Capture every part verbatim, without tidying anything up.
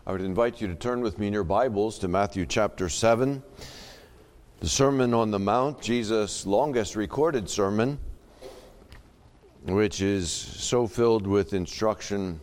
I would invite you to turn with me in your Bibles to Matthew chapter seven, the Sermon on the Mount, Jesus' longest recorded sermon, which is so filled with instruction,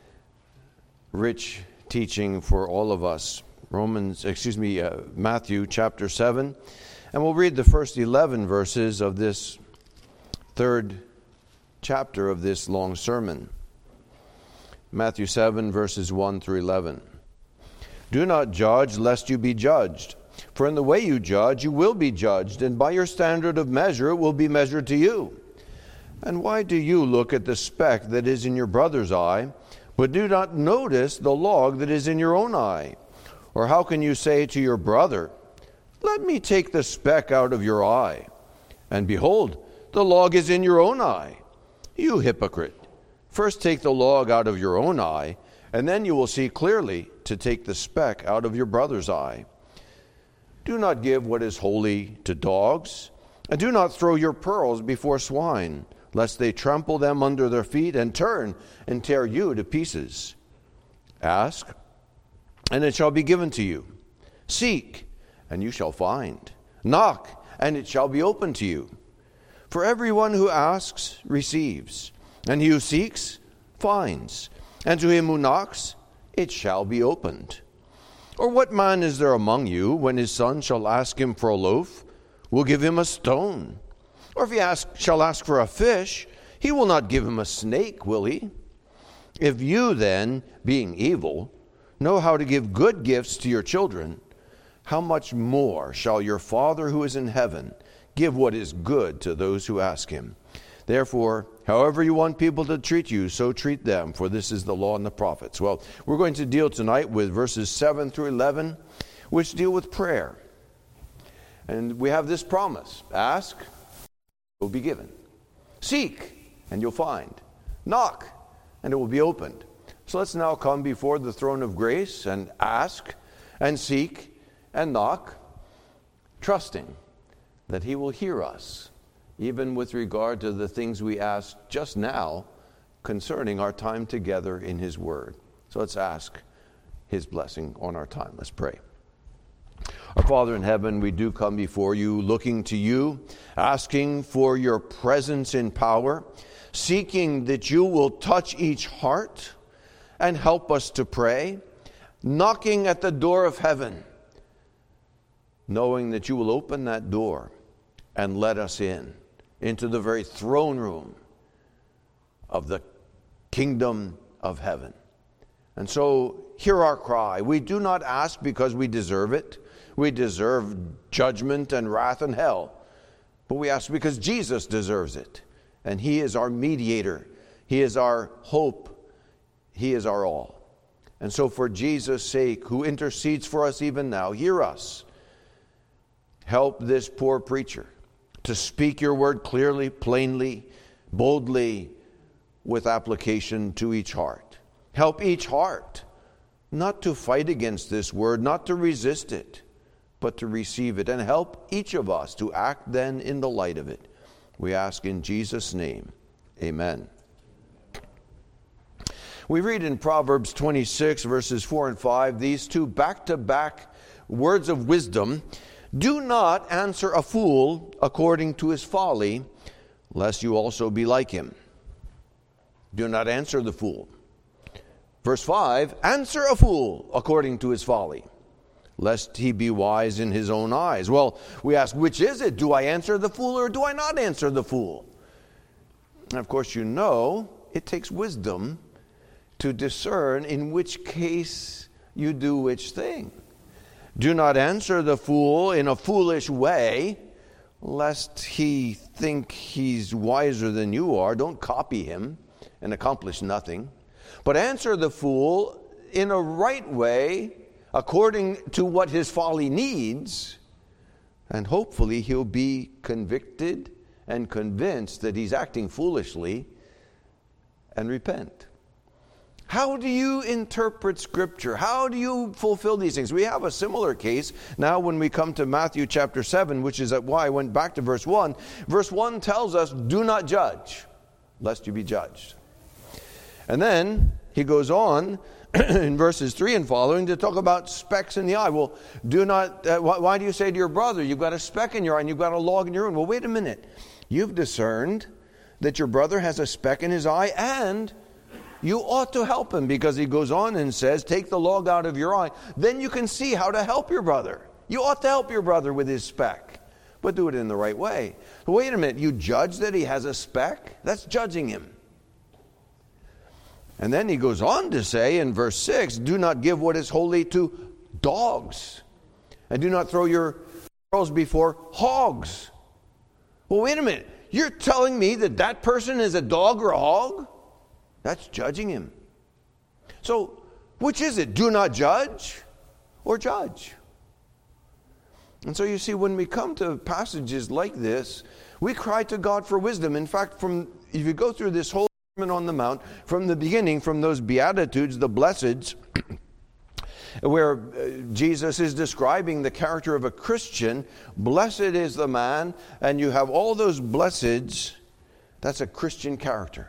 rich teaching for all of us. Romans, excuse me, uh, Matthew chapter seven, and we'll read the first eleven verses of this third chapter of this long sermon. Matthew seven, verses one through eleven. Do not judge, lest you be judged. For in the way you judge, you will be judged, and by your standard of measure it will be measured to you. And why do you look at the speck that is in your brother's eye, but do not notice the log that is in your own eye? Or how can you say to your brother, let me take the speck out of your eye, and behold, the log is in your own eye? You hypocrite! First take the log out of your own eye, and then you will see clearly to take the speck out of your brother's eye. Do not give what is holy to dogs, and do not throw your pearls before swine, lest they trample them under their feet and turn and tear you to pieces. Ask, and it shall be given to you. Seek, and you shall find. Knock, and it shall be opened to you. For everyone who asks receives, and he who seeks finds, and to him who knocks it shall be opened. Or what man is there among you, when his son shall ask him for a loaf, will give him a stone? Or if he ask, shall ask for a fish, he will not give him a snake, will he? If you then, being evil, know how to give good gifts to your children, how much more shall your Father who is in heaven give what is good to those who ask him? Therefore, however you want people to treat you, so treat them, for this is the law and the prophets. Well, we're going to deal tonight with verses seven through eleven, which deal with prayer. And we have this promise: ask, it will be given. Seek, and you'll find. Knock, and it will be opened. So let's now come before the throne of grace and ask, and seek, and knock, trusting that he will hear us, even with regard to the things we asked just now concerning our time together in his word. So let's ask his blessing on our time. Let's pray. Our Father in heaven, we do come before you, looking to you, asking for your presence in power, seeking that you will touch each heart and help us to pray, knocking at the door of heaven, knowing that you will open that door and let us in, into the very throne room of the kingdom of heaven. And so hear our cry. We do not ask because we deserve it. We deserve judgment and wrath and hell. But we ask because Jesus deserves it. And he is our mediator. He is our hope. He is our all. And so for Jesus' sake, who intercedes for us even now, hear us. Help this poor preacher to speak your word clearly, plainly, boldly, with application to each heart. Help each heart not to fight against this word, not to resist it, but to receive it. And help each of us to act then in the light of it. We ask in Jesus' name, amen. We read in Proverbs twenty-six, verses four and five, these two back-to-back words of wisdom: do not answer a fool according to his folly, lest you also be like him. Do not answer the fool. Verse five, answer a fool according to his folly, lest he be wise in his own eyes. Well, we ask, which is it? Do I answer the fool or do I not answer the fool? And of course, you know, it takes wisdom to discern in which case you do which thing. Do not answer the fool in a foolish way, lest he think he's wiser than you are. Don't copy him and accomplish nothing. But answer the fool in a right way, according to what his folly needs, and hopefully he'll be convicted and convinced that he's acting foolishly and repent. How do you interpret Scripture? How do you fulfill these things? We have a similar case now when we come to Matthew chapter seven, which is why I went back to verse one. Verse one tells us, do not judge, lest you be judged. And then he goes on in verses three and following to talk about specks in the eye. Well, do not, uh, why, why do you say to your brother, you've got a speck in your eye and you've got a log in your own? Well, wait a minute. You've discerned that your brother has a speck in his eye, and you ought to help him, because he goes on and says, take the log out of your eye. Then you can see how to help your brother. You ought to help your brother with his speck, but do it in the right way. But wait a minute. You judge that he has a speck? That's judging him. And then he goes on to say in verse six, do not give what is holy to dogs, and do not throw your pearls before hogs. Well, wait a minute. You're telling me that that person is a dog or a hog? That's judging him. So, which is it? Do not judge or judge? And so you see, when we come to passages like this, we cry to God for wisdom. In fact, from if you go through this whole Sermon on the Mount, from the beginning, from those Beatitudes, the Blesseds, where Jesus is describing the character of a Christian, blessed is the man, and you have all those blesseds, that's a Christian character.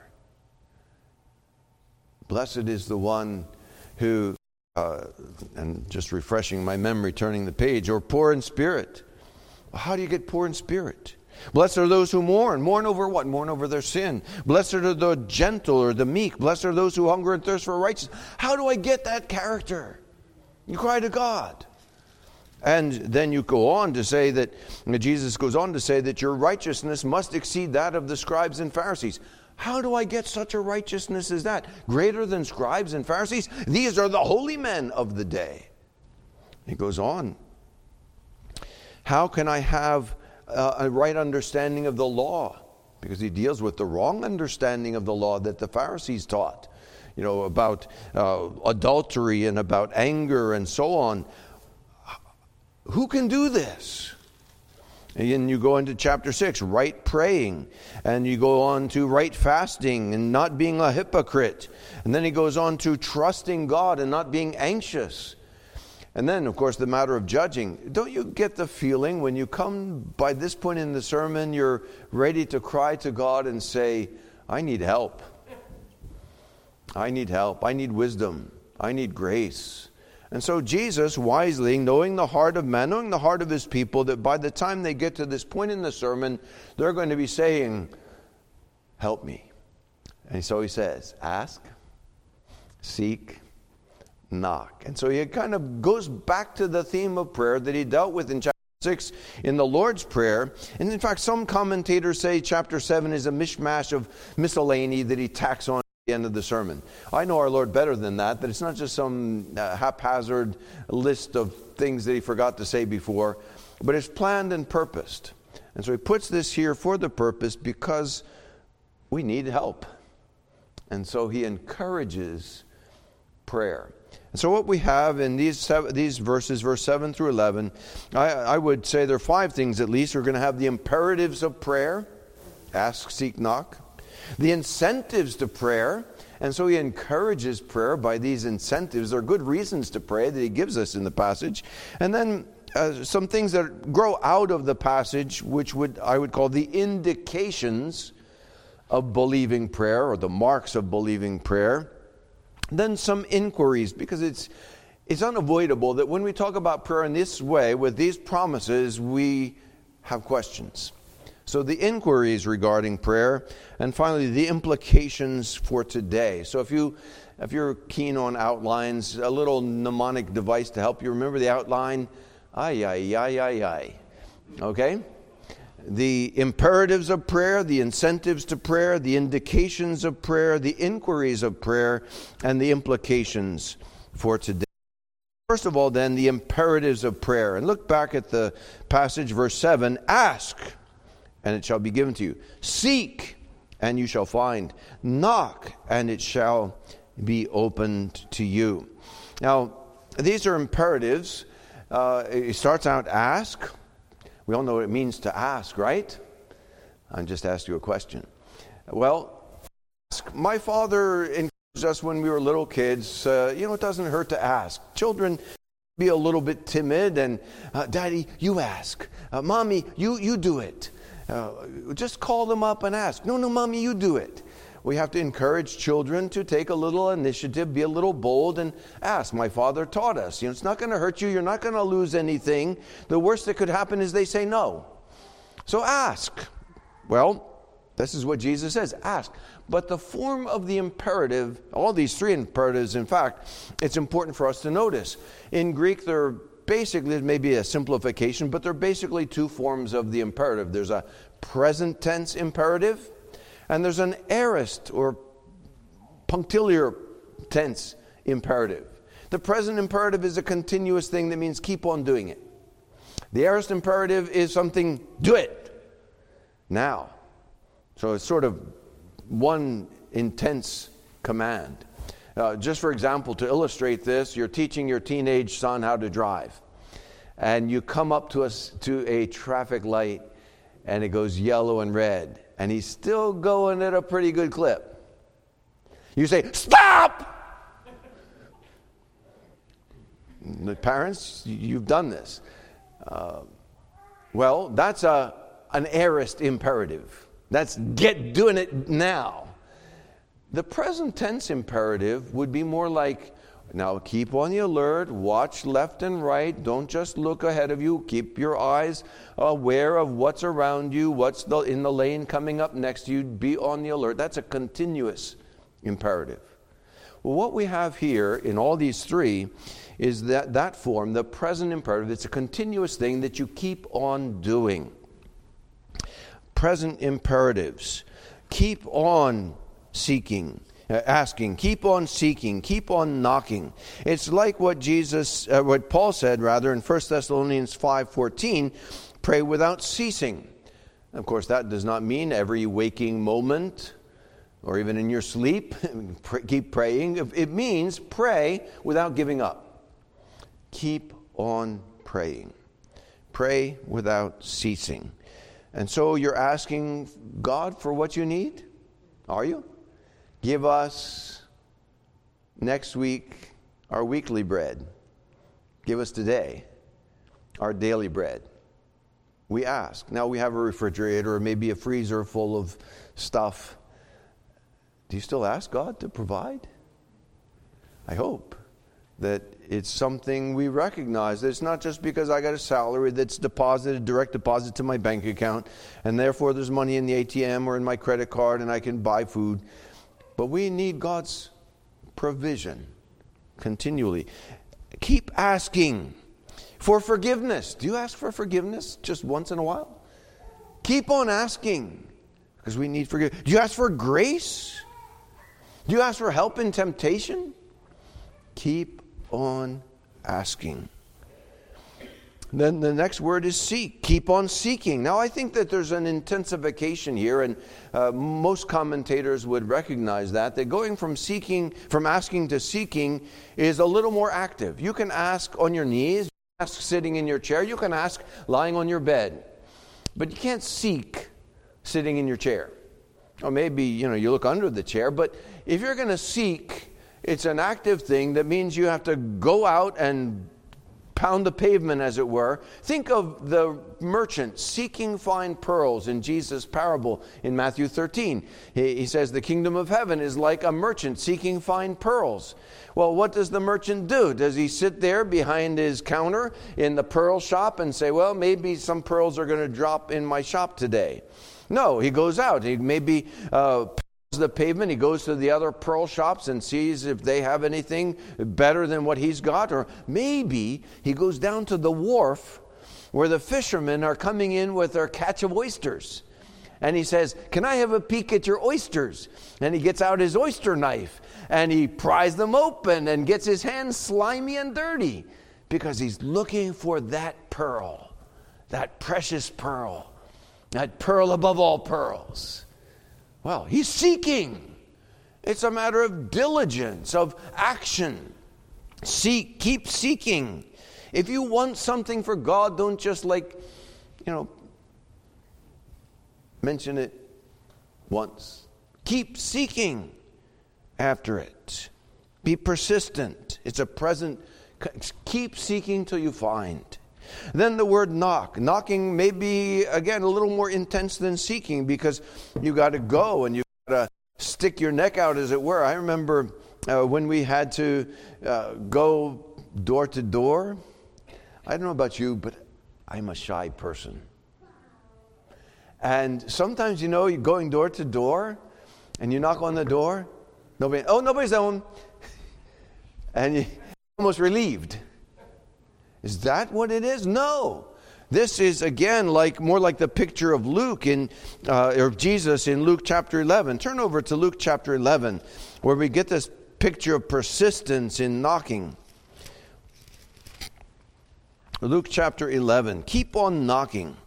Blessed is the one who, uh, and just refreshing my memory, turning the page, or poor in spirit. How do you get poor in spirit? Blessed are those who mourn. Mourn over what? Mourn over their sin. Blessed are the gentle or the meek. Blessed are those who hunger and thirst for righteousness. How do I get that character? You cry to God. And then you go on to say that, Jesus goes on to say that your righteousness must exceed that of the scribes and Pharisees. How do I get such a righteousness as that? Greater than scribes and Pharisees? These are the holy men of the day. He goes on. How can I have uh, a right understanding of the law? Because he deals with the wrong understanding of the law that the Pharisees taught. You know, about uh, adultery and about anger and so on. Who can do this? And then you go into chapter six, right praying. And you go on to right fasting and not being a hypocrite. And then he goes on to trusting God and not being anxious. And then, of course, the matter of judging. Don't you get the feeling when you come by this point in the sermon, you're ready to cry to God and say, I need help. I need help. I need wisdom. I need grace. And so Jesus, wisely, knowing the heart of man, knowing the heart of his people, that by the time they get to this point in the sermon, they're going to be saying, help me. And so he says, ask, seek, knock. And so he kind of goes back to the theme of prayer that he dealt with in chapter six in the Lord's Prayer. And in fact, some commentators say chapter seven is a mishmash of miscellany that he tacks on the end of the sermon. I know our Lord better than that, that it's not just some uh, haphazard list of things that he forgot to say before, but it's planned and purposed. And so he puts this here for the purpose because we need help. And so he encourages prayer. And so what we have in these seven, these verses, verse seven through eleven, I, I would say there are five things at least. We're going to have the imperatives of prayer, ask, seek, knock. The incentives to prayer, and so he encourages prayer by these incentives. There are good reasons to pray that he gives us in the passage. And then uh, some things that grow out of the passage, which would I would call the indications of believing prayer, or the marks of believing prayer. Then some inquiries, because it's it's unavoidable that when we talk about prayer in this way, with these promises, we have questions. So the inquiries regarding prayer, and finally the implications for today. So if you if you're keen on outlines, a little mnemonic device to help you remember the outline. Ay, ay, ay, ay, ay. Okay? The imperatives of prayer, the incentives to prayer, the indications of prayer, the inquiries of prayer, and the implications for today. First of all, then, the imperatives of prayer. And look back at the passage, verse seven. Ask, and it shall be given to you. Seek, and you shall find. Knock, and it shall be opened to you. Now, these are imperatives. Uh, it starts out, ask. We all know what it means to ask, right? I just asked you a question. Well, ask. My father encouraged us when we were little kids, uh, you know, it doesn't hurt to ask. Children be a little bit timid, and uh, Daddy, you ask. Uh, Mommy, you, you do it. Uh, just call them up and ask. No, no, Mommy, you do it. we have to encourage children to take a little initiative, be a little bold, and ask. My father taught us, you know, it's not going to hurt you. You're not going to lose anything. The worst that could happen is they say no. So ask. Well, this is what Jesus says, ask. But the form of the imperative, all these three imperatives, in fact, it's important for us to notice. In Greek, they're basically, it may be a simplification, but they're basically two forms of the imperative. There's a present tense imperative, and there's an aorist or punctiliar tense imperative. The present imperative is a continuous thing that means keep on doing it. The aorist imperative is something, do it now. So it's sort of one intense command. Uh, just for example, to illustrate this, you're teaching your teenage son how to drive. And you come up to us to a traffic light, and it goes yellow and red. And he's still going at a pretty good clip. You say, stop! The parents, you've done this. Uh, well, that's a an aorist imperative. That's get doing it now. The present tense imperative would be more like, now keep on the alert, watch left and right, don't just look ahead of you, keep your eyes aware of what's around you, what's the, in the lane coming up next to you, be on the alert. That's a continuous imperative. Well, what we have here in all these three is that, that form, the present imperative. It's a continuous thing that you keep on doing. Present imperatives. Keep on seeking, uh, asking, keep on seeking, keep on knocking. It's like what Jesus, uh, what Paul said rather in First Thessalonians five fourteen, pray without ceasing. Of course, that does not mean every waking moment or even in your sleep, keep praying. It means pray without giving up. Keep on praying. Pray without ceasing. And so you're asking God for what you need? Are you? Give us next week our weekly bread. Give us today our daily bread. We ask. Now we have a refrigerator or maybe a freezer full of stuff. Do you still ask God to provide? I hope that it's something we recognize. That it's not just because I got a salary that's deposited, direct deposit to my bank account, and therefore there's money in the A T M or in my credit card and I can buy food. But we need God's provision continually. Keep asking for forgiveness. Do you ask for forgiveness just once in a while? Keep on asking because we need forgiveness. Do you ask for grace? Do you ask for help in temptation? Keep on asking. Then the next word is seek. Keep on seeking. Now I think that there's an intensification here, and uh, most commentators would recognize that, that going from seeking, from asking to seeking is a little more active. You can ask on your knees, you can ask sitting in your chair, you can ask lying on your bed, but you can't seek sitting in your chair. Or maybe, you know, you look under the chair, but if you're going to seek, it's an active thing that means you have to go out and pound the pavement, as it were. Think of the merchant seeking fine pearls in Jesus' parable in Matthew thirteen. He, he says the kingdom of heaven is like a merchant seeking fine pearls. Well, what does the merchant do? Does he sit there behind his counter in the pearl shop and say, well, maybe some pearls are going to drop in my shop today? No, he goes out. He maybe uh, the pavement, he goes to the other pearl shops and sees if they have anything better than what he's got, or maybe he goes down to the wharf where the fishermen are coming in with their catch of oysters, and he says, can I have a peek at your oysters? And he gets out his oyster knife and he pries them open and gets his hands slimy and dirty because he's looking for that pearl, that precious pearl, that pearl above all pearls. Well, he's seeking. It's a matter of diligence, of action. Seek, keep seeking. If you want something for God, don't just like, you know, mention it once. Keep seeking after it. Be persistent. It's a present. Keep seeking till you find. Then the word knock. Knocking may be, again, a little more intense than seeking because you got to go and you got to stick your neck out, as it were. I remember uh, when we had to uh, go door to door. I don't know about you, but I'm a shy person. And sometimes, you know, you're going door to door, and you knock on the door. Nobody, oh, nobody's home. And you're almost relieved. Is that what it is? No. This is, again, like more like the picture of Luke in, uh, or Jesus in Luke chapter eleven. Turn over to Luke chapter eleven, where we get this picture of persistence in knocking. Luke chapter eleven. Keep on knocking.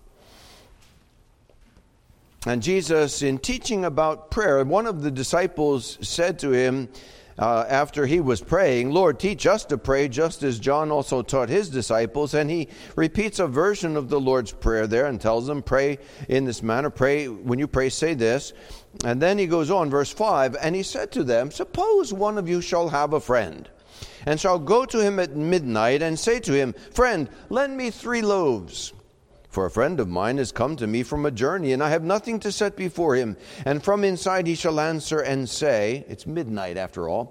And Jesus, in teaching about prayer, one of the disciples said to him, Uh, after he was praying, Lord, teach us to pray just as John also taught his disciples. And he repeats a version of the Lord's Prayer there and tells them, pray in this manner. Pray, when you pray, say this. And then he goes on, verse five, and he said to them, suppose one of you shall have a friend, and shall go to him at midnight and say to him, friend, lend me three loaves. For a friend of mine has come to me from a journey, and I have nothing to set before him. And from inside he shall answer and say, it's midnight after all,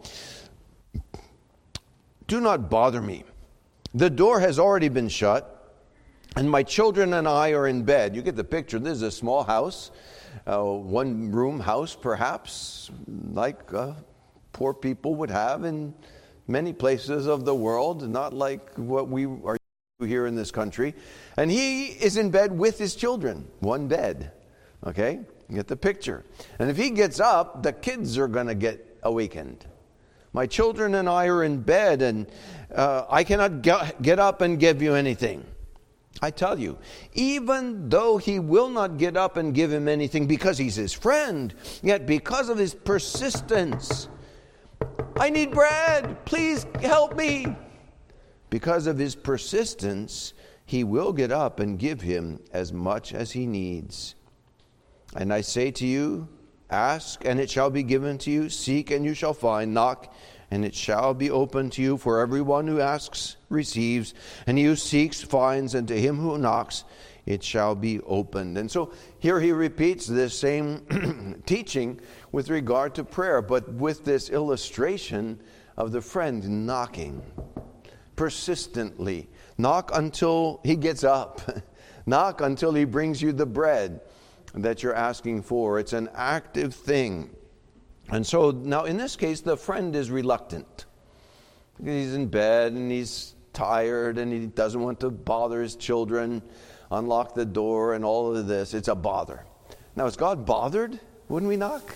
do not bother me. The door has already been shut, and my children and I are in bed. You get the picture. This is a small house, uh, one-room house perhaps, like uh, poor people would have in many places of the world, not like what we are here in this country. And he is in bed with his children. One bed. Okay? You get the picture. And if he gets up, the kids are going to get awakened. My children and I are in bed, and uh, I cannot get up and give you anything. I tell you, even though he will not get up and give him anything because he's his friend, yet because of his persistence, I need bread. Please help me. Because of his persistence, he will get up and give him as much as he needs. And I say to you, ask, and it shall be given to you. Seek, and you shall find. Knock, and it shall be opened to you. For everyone who asks receives, and he who seeks finds, and to him who knocks it shall be opened. And so here he repeats this same teaching with regard to prayer, but with this illustration of the friend knocking persistently. Knock until he gets up. Knock until he brings you the bread that you're asking for. It's an active thing. And so now in this case, the friend is reluctant. He's in bed and he's tired and he doesn't want to bother his children, unlock the door and all of this. It's a bother. Now, is God bothered when we knock?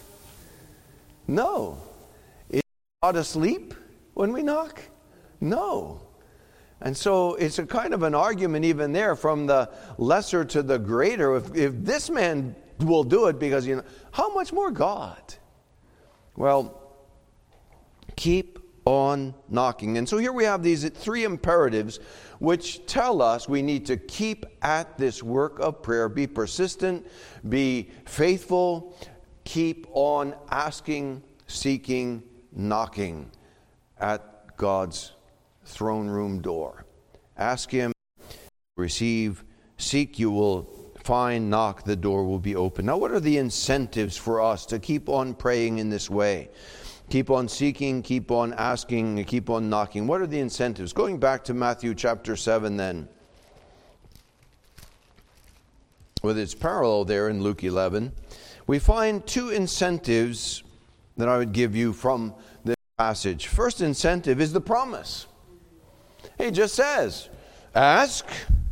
No. Is God asleep when we knock? No. And so it's a kind of an argument even there from the lesser to the greater. If, if this man will do it because, you know, how much more God? Well, keep on knocking. And so here we have these three imperatives which tell us we need to keep at this work of prayer. Be persistent, be faithful, keep on asking, seeking, knocking at God's throne room door. Ask him, receive, seek, you will find, knock, the door will be open. Now, what are the incentives for us to keep on praying in this way? Keep on seeking, keep on asking, keep on knocking. What are the incentives? Going back to Matthew chapter seven then, with its parallel there in Luke eleven, we find two incentives that I would give you from this passage. First incentive is the promise. It just says, ask,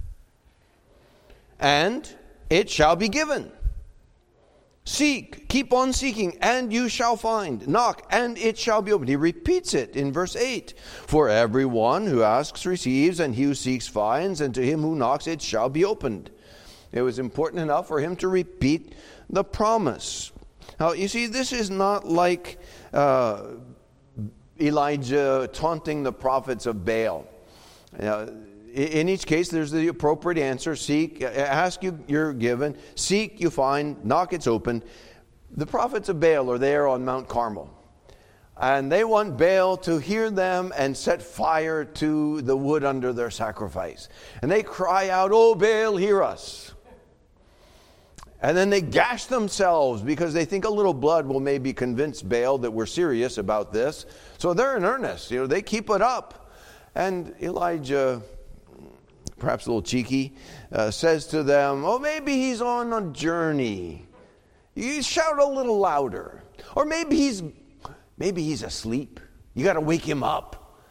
and it shall be given. Seek, keep on seeking, and you shall find. Knock, and it shall be opened. He repeats it in verse eight. For everyone who asks receives, and he who seeks finds, and to him who knocks it shall be opened. It was important enough for him to repeat the promise. Now, you see, this is not like uh, Elijah taunting the prophets of Baal. Uh, in each case, there's the appropriate answer. Seek, ask, you, you're given. Seek, you find. Knock, it's open. The prophets of Baal are there on Mount Carmel. And they want Baal to hear them and set fire to the wood under their sacrifice. And they cry out, "Oh, Baal, hear us." And then they gash themselves because they think a little blood will maybe convince Baal that we're serious about this. So they're in earnest. You know, they keep it up. And Elijah, perhaps a little cheeky, uh, says to them, oh, maybe he's on a journey. You shout a little louder. Or maybe he's maybe he's asleep. You got to wake him up.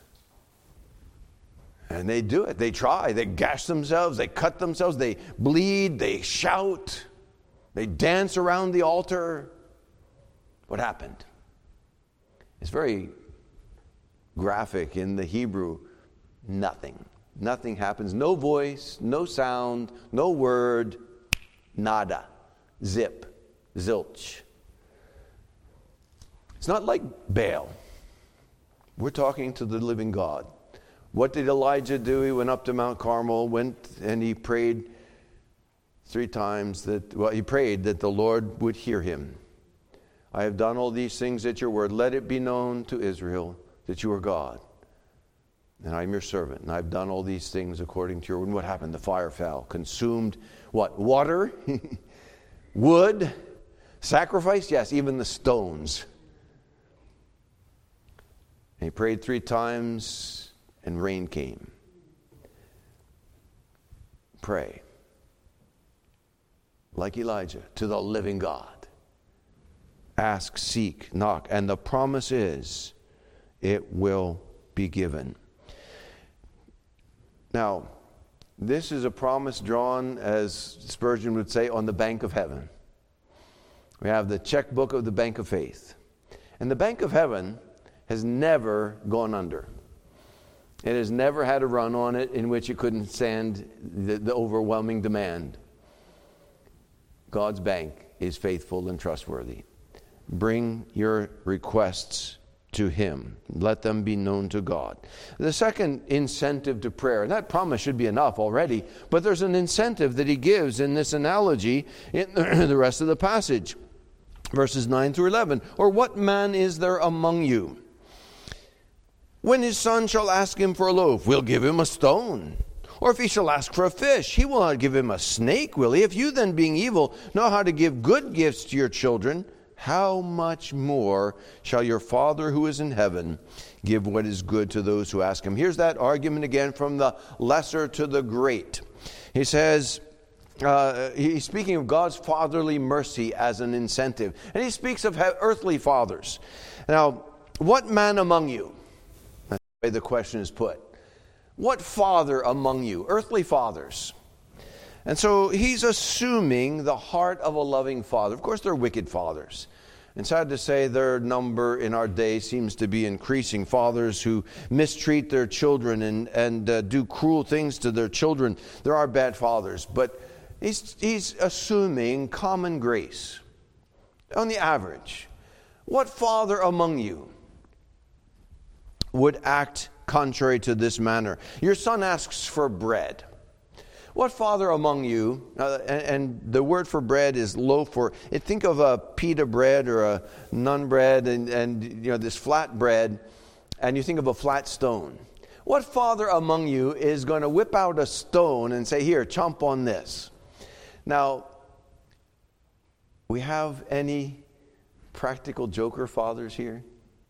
And they do it. They try. They gash themselves. They cut themselves. They bleed. They shout. They dance around the altar. What happened? It's very graphic in the Hebrew. Nothing. Nothing happens. No voice, no sound, no word, nada. Zip. Zilch. It's not like Baal. We're talking to the living God. What did Elijah do? He went up to Mount Carmel, went and he prayed three times that, well, he prayed that the Lord would hear him. I have done all these things at your word. Let it be known to Israel that you are God. And I'm your servant. And I've done all these things according to your word. And what happened? The fire fell. Consumed what? Water? Wood? Sacrifice? Yes, even the stones. And he prayed three times. And rain came. Pray, like Elijah, to the living God. Ask, seek, knock. And the promise is, it will be given. Now, this is a promise drawn, as Spurgeon would say, on the bank of heaven. We have the checkbook of the bank of faith. And the bank of heaven has never gone under. It has never had a run on it in which it couldn't stand the, the overwhelming demand. God's bank is faithful and trustworthy. Bring your requests to Him. Let them be known to God. The second incentive to prayer, and that promise should be enough already, but there's an incentive that He gives in this analogy in the rest of the passage. Verses nine through eleven. Or what man is there among you? When his son shall ask him for a loaf, we'll give him a stone. Or if he shall ask for a fish, he will not give him a snake, will he? If you then, being evil, know how to give good gifts to your children, how much more shall your Father who is in heaven give what is good to those who ask him? Here's that argument again from the lesser to the great. He says, uh, he's speaking of God's fatherly mercy as an incentive. And he speaks of earthly fathers. Now, what man among you? The question is put. What father among you? Earthly fathers. And so he's assuming the heart of a loving father. Of course, they're wicked fathers. And sad to say, their number in our day seems to be increasing. Fathers who mistreat their children and, and uh, do cruel things to their children. There are bad fathers. But he's, he's assuming common grace. On the average, what father among you would act contrary to this manner? Your son asks for bread. What father among you, uh, and, and the word for bread is loaf, or think of a pita bread or a naan bread, and, and you know this flat bread, and you think of a flat stone. What father among you is going to whip out a stone and say, here, chomp on this? Now, we have any practical joker fathers here?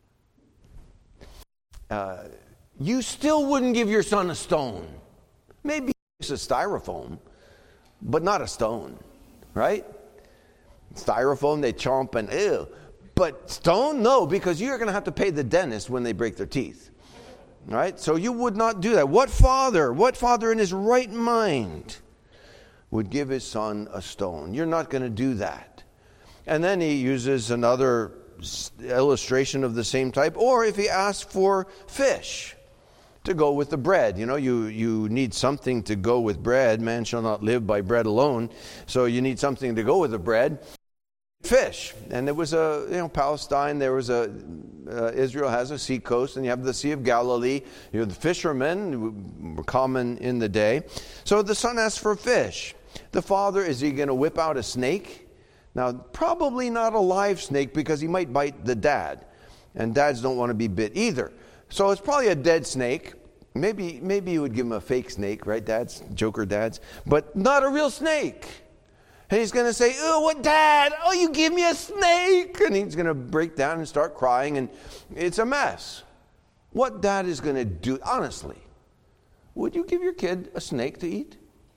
Uh, you still wouldn't give your son a stone. Maybe it's a styrofoam, but not a stone, right? Styrofoam, they chomp and ew. But stone, no, because you're going to have to pay the dentist when they break their teeth, right? So you would not do that. What father, what father in his right mind would give his son a stone? You're not going to do that. And then he uses another illustration of the same type. Or if he asks for fish to go with the bread. You know, you, you need something to go with bread. Man shall not live by bread alone. So you need something to go with the bread. Fish. And there was a, you know, Palestine, there was a, uh, Israel has a sea coast, and you have the Sea of Galilee. You know, the fishermen were common in the day. So the son asks for fish. The father, is he going to whip out a snake? Now, probably not a live snake, because he might bite the dad. And dads don't want to be bit either. So it's probably a dead snake. Maybe maybe you would give him a fake snake, right, dads? Joker dads. But not a real snake. And he's going to say, oh, what, Dad? Oh, you give me a snake. And he's going to break down and start crying, and it's a mess. What dad is going to do, honestly, would you give your kid a snake to eat?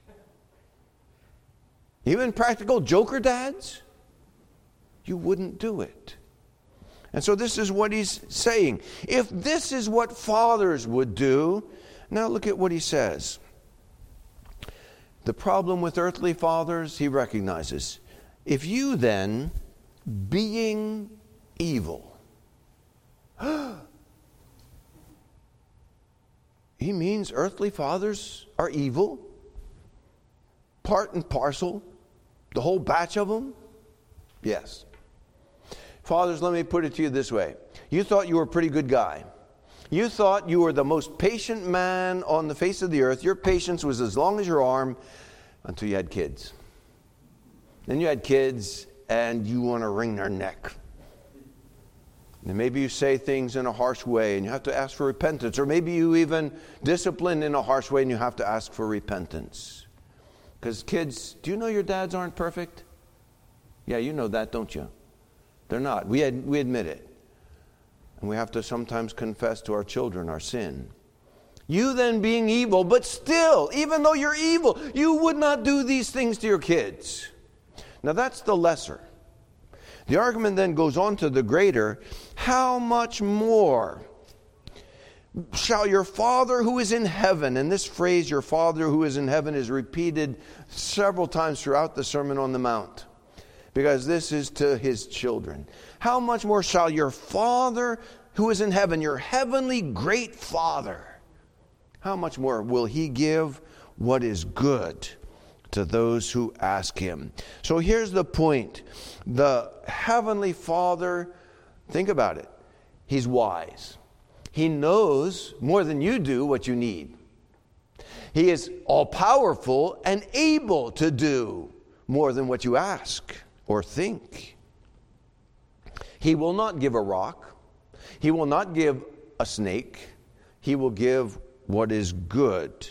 Even practical joker dads? You wouldn't do it. And so this is what he's saying. If this is what fathers would do, now look at what he says. The problem with earthly fathers, he recognizes. If you then, being evil, he means earthly fathers are evil? Part and parcel? The whole batch of them? Yes. Fathers, let me put it to you this way. You thought you were a pretty good guy. You thought you were the most patient man on the face of the earth. Your patience was as long as your arm until you had kids. Then you had kids and you want to wring their neck. And maybe you say things in a harsh way and you have to ask for repentance. Or maybe you even discipline in a harsh way and you have to ask for repentance. Because kids, do you know your dads aren't perfect? Yeah, you know that, don't you? They're not. We ad- we admit it. And we have to sometimes confess to our children our sin. You then being evil, but still, even though you're evil, you would not do these things to your kids. Now that's the lesser. The argument then goes on to the greater. How much more shall your Father who is in heaven, and this phrase, your Father who is in heaven, is repeated several times throughout the Sermon on the Mount, because this is to his children. How much more shall your Father who is in heaven, your heavenly great Father, how much more will he give what is good to those who ask him? So here's the point. The heavenly Father, think about it, he's wise. He knows more than you do what you need. He is all-powerful and able to do more than what you ask or think. He will not give a rock. He will not give a snake. He will give what is good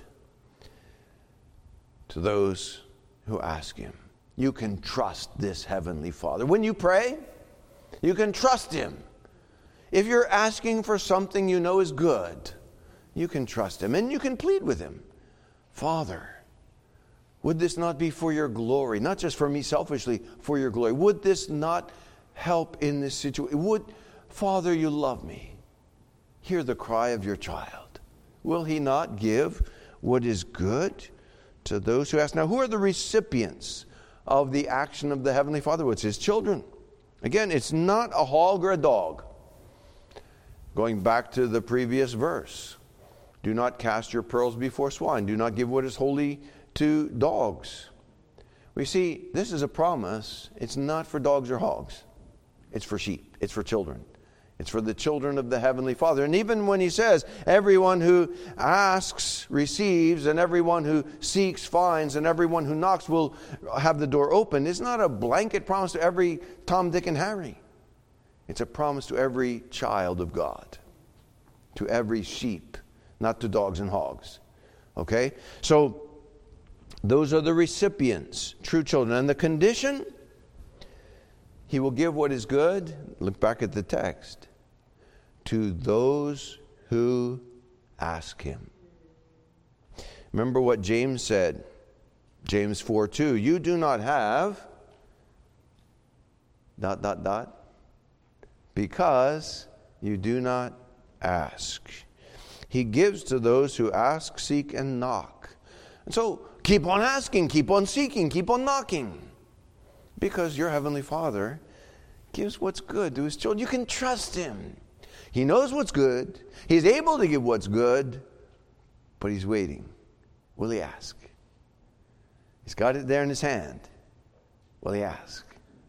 to those who ask him. You can trust this heavenly Father. When you pray, you can trust him. If you're asking for something you know is good, you can trust him and you can plead with him. Father, would this not be for your glory? Not just for me selfishly, for your glory. Would this not help in this situation? Would, Father, you love me. Hear the cry of your child. Will he not give what is good to those who ask? Now, who are the recipients of the action of the Heavenly Father? Well, it's his children. Again, it's not a hog or a dog. Going back to the previous verse. Do not cast your pearls before swine. Do not give what is holy to dogs. We see, this is a promise. It's not for dogs or hogs. It's for sheep. It's for children. It's for the children of the Heavenly Father. And even when he says, everyone who asks receives, and everyone who seeks finds, and everyone who knocks will have the door open, it's not a blanket promise to every Tom, Dick, and Harry. It's a promise to every child of God, to every sheep, not to dogs and hogs. Okay? So, those are the recipients, true children. And the condition, he will give what is good, look back at the text, to those who ask him. Remember what James said, James four two, you do not have, dot, dot, dot, because you do not ask. He gives to those who ask, seek, and knock. And so, keep on asking, keep on seeking, keep on knocking. Because your Heavenly Father gives what's good to his children. You can trust him. He knows what's good. He's able to give what's good. But he's waiting. Will he ask? He's got it there in his hand. Will he ask?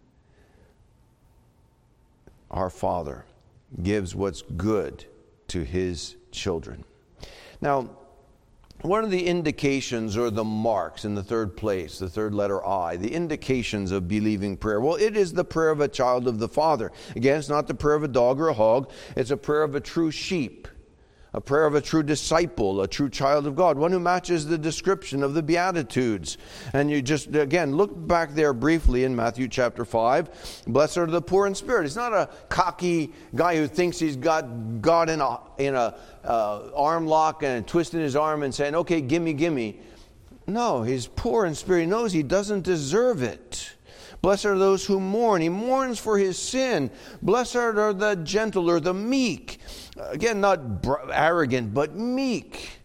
Our Father gives what's good to his children. Now, one of the indications or the marks in the third place, the third letter I, the indications of believing prayer. Well, it is the prayer of a child of the Father. Again, it's not the prayer of a dog or a hog. It's a prayer of a true sheep, a prayer of a true disciple, a true child of God, one who matches the description of the Beatitudes. And you just, again, look back there briefly in Matthew chapter five. Blessed are the poor in spirit. He's not a cocky guy who thinks he's got God in a, in a uh, arm lock and twisting his arm and saying, okay, gimme, gimme. No, he's poor in spirit. He knows he doesn't deserve it. Blessed are those who mourn. He mourns for his sin. Blessed are the gentle or the meek. Again, not br- arrogant, but meek,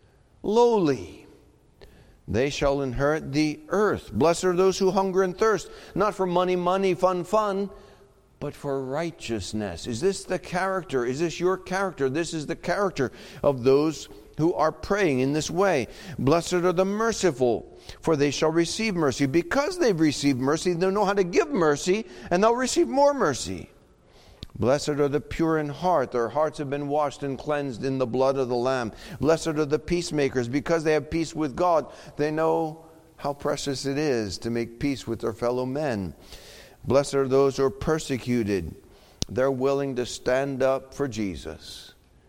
lowly. They shall inherit the earth. Blessed are those who hunger and thirst, not for money, money, fun, fun, but for righteousness. Is this the character? Is this your character? This is the character of those who are praying in this way. Blessed are the merciful, for they shall receive mercy. Because they've received mercy, they'll know how to give mercy, and they'll receive more mercy. Blessed are the pure in heart. Their hearts have been washed and cleansed in the blood of the Lamb. Blessed are the peacemakers. Because they have peace with God, they know how precious it is to make peace with their fellow men. Blessed are those who are persecuted. They're willing to stand up for Jesus,